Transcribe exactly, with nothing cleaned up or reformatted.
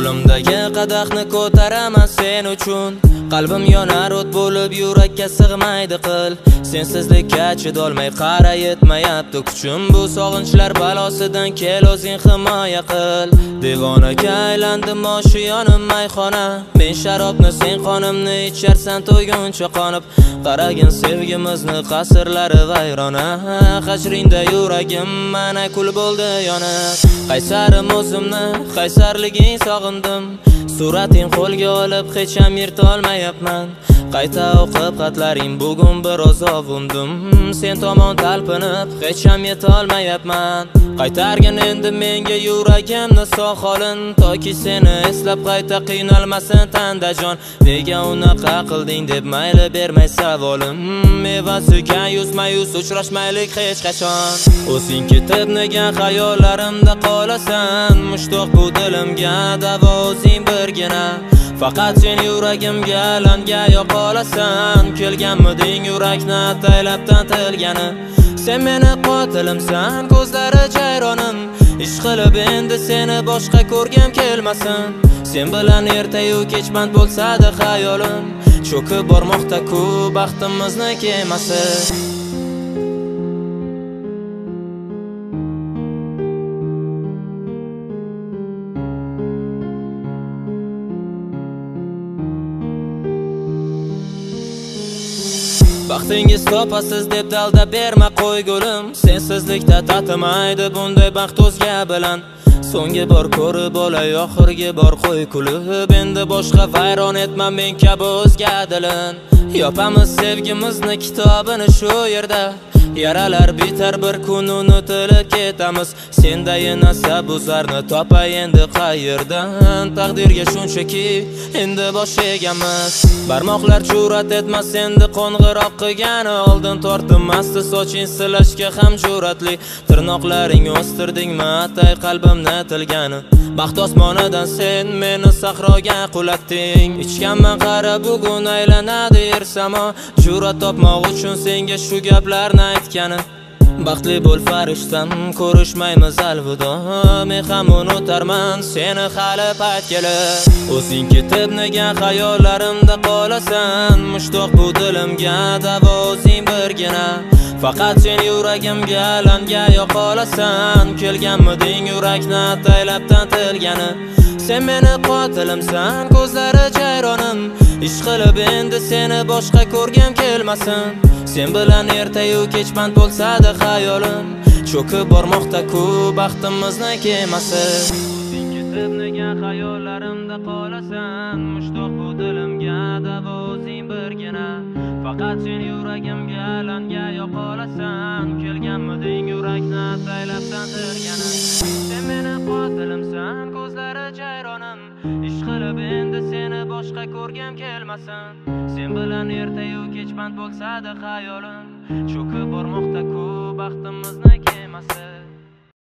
Qo'limdagi qadahni ko'taraman sen uchun. Qalbim yonar o't bo'lib yurakka sig'maydi qil. Sensizlikka chidolmay qara yetmayapti kuchim. Bu sog'inchlar balosidan kel o'zing himoya qil. Devonaga aylandim oshiyonim mayxona. Men sharobni sen qonimni icharsan to'yguncha qonib. Qaragin sevgimizni qasrlari vayrona. Hajringda yuragim mana kul bo'ldi yonib. Qaysarim o'zimni, qaysarliging sog'indim. Surating qo'lga olib hech ham yirtolmayapman. Qayta o'qib xatlaring bugun biroz ovundim. Sen tomon talpinib hech ham yetolmayapman. Qaytargin endi menga yuragimni sog' holin. Toki seni eslab qayta qiynalmasin tanda jon. Nega unaqa qilding deb mayli bermay savolim. Mevasiga yuzma-yuz uchrashmaylik hech qachon. O'zing ketib nega xayollarimda qolasan. Mushtoq bu dilimga davo o'zing birgina. Faqat sen yuragimga langa yoqolasan. Kelganmiding yurakni ataylabdan tilgani. Sen meni qotilimsan, ko'zlari jayronim. Ish qilib endi seni boshqa ko'rgim kelmasin. Sen bilan ertayu kechband bo'lsa-da xayolim. Cho'kib bormoqda-ku baxtimizni kemasi. Baxtingiz topasiz deb dalda berma qo'y gulim. Sensizlikda tatimaydi bunday baxt o'zga bilan. So'nggi bor ko'rib olay oxirgi bor qo'y kulib. Endi boshqa vayron etma men kabi o'zga dilin. Yopamiz sevgimizni kitobini shu yerda. Yaralar bitar bir kun unutilib ketamiz. Sendayin asab uzarni topay endi qayerdan. Taqdirga shunchaki endi bosh egamiz. Barmoqlar jur'at etmas endi qo'ng'iroq qilgani. Oldin tortinmasdi soching silashga ham jur'atli. Tirnoqlaring o'stirdingmi atay qalbimni tilgani. Baxt osmonidan sen meni sahroga qulatding. Ichganman qara bugun aylanadi yer samo. Jur'at topmoq uchun senga shu gaplarni aytgani. Baxtli bo'l farishtam, ko'rishmaymiz alvido. Men ham unutarman seni hali payt kelib. O'zing ketib nega xayollarimda qolasan. Mushtoq bu dilimga davo o'zing birgina. Faqat sen yuragimga langa yoqolasan. Kelganmiding yurakni ataylabdan tilgani. Sen meni qotilimsan, ko'zlari jayronim. Ish qilib endi seni boshqa ko'rgim kelmasin. Sen bilan ertayu kechband bo'lsa-da xayolim. Cho'kib bormoqda-ku baxtimizni kemasi. Sen ketib nega xayollarimda qolasan. Mushtoq bu dilimga davo o'zing birgina. Faqat sen yuragimga langa yoqolasan. Kelganmiding yurakni ataylabdan tilgani. Sen meni qotilimsan, ko'zlari jayronim. Ish qilib endi seni boshqa ko'rgim kelmasin. Sen bilan ertayu kechband bo'lsa-da xayolim. Cho'kib bormoqda-ku baxtimizni kemasi.